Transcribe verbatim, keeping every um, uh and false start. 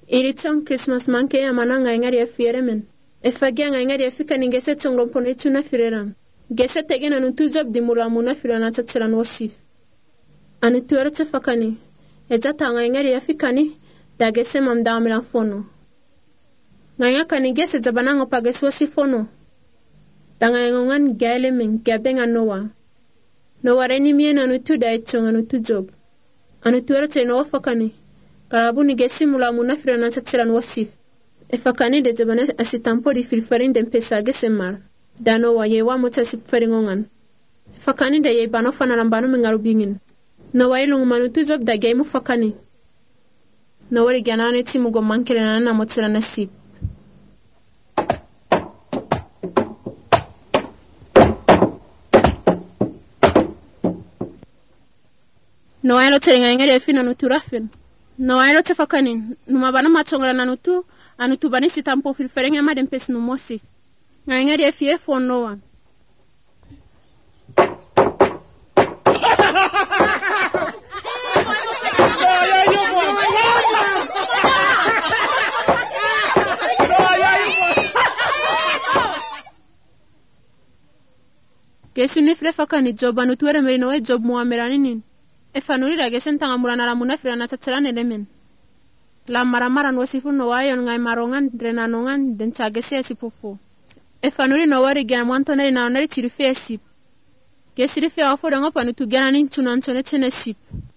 Iritong Christmas manke ya mananga ngari ya fieremen. E fagia ngari ya fika ningese tonglo pone tuna fireran. Gese tegena nutujob di mulamuna firana tsatsiran wasif. Anu tuwara tsefakani. Eja tanga ngari ya fikani da gese mamdamila fono. Nganga kani gese jabanango pages wasifono. Tanga ngongan gale men gabenga noa. Noa reni miena nutu da etchonga nutujob. Anu tuwara tseno wafakani. Karabu ni gesi mulamuna firana tsatsiran wasif. E fakani de jabane asitampo di filfarin de mpesa gese mar. Dano wa yewa mota sipfaringongan. E fakani de ye bano fanarambano mengarubingin. No wa ilungu manutu zob da geimu fakani. No wari ganane timu go mankele na na motsira nasip. No wa ilo teringa ingari ya fina nutu rafin. No wa ilo tefakani. Numabana matongara na nutu. Anutu bani sitampo filfaringa ma dempes numosi. Nga ingari ya fie fono wa. Gesi nifre fakani job anutu were merino we job muamerani nin. E fanurira gesi ntanga murana la munafira na tatsirane lemen. La maramara nwasifu no wayon ngai marongan drenanongan den chagese asipopo. E fanuri no wari gya mwantone na onari tirife asip. Gesirife afo dango panutu gana nin chunanchone chene sip.